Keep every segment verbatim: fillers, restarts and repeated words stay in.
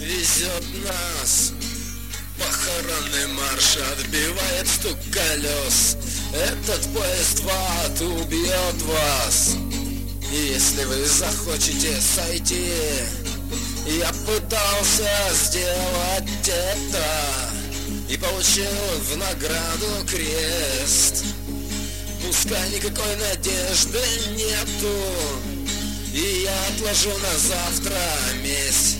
везет нас. Похоронный марш отбивает стук колес. Этот поезд в ад убьет вас. И если вы захочете сойти, я пытался сделать это и получил в награду крест. Пускай никакой надежды нету, и я отложу на завтра месть.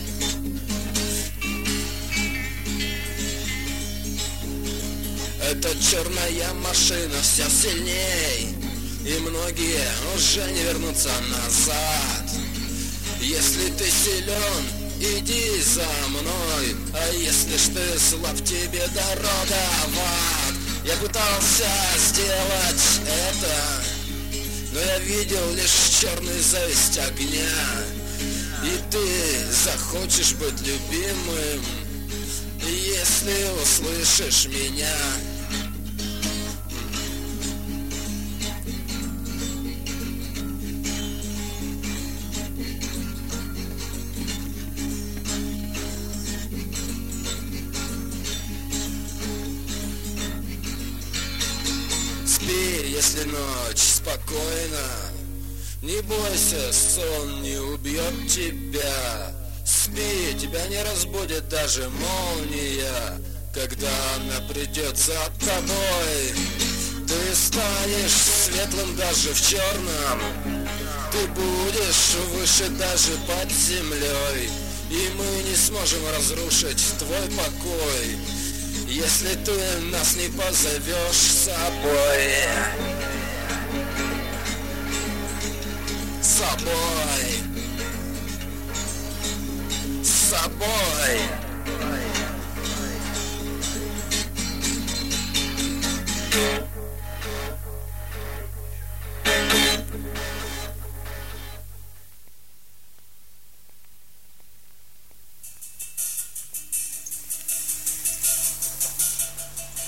Эта черная машина все сильней, и многие уже не вернутся назад. Если ты силен, иди за мной, а если ж ты слаб, тебе дорога в ад. Я пытался сделать это, но я видел лишь черную зависть огня. И ты захочешь быть любимым, если услышишь меня. Спи, если ночь спокойна, не бойся, сон не убьет тебя. Спи, тебя не разбудит даже молния, когда она придет за тобой. Ты станешь светлым даже в черном, ты будешь выше даже под землей, и мы не сможем разрушить твой покой, если ты нас не позовешь с собой. С собой. С собой.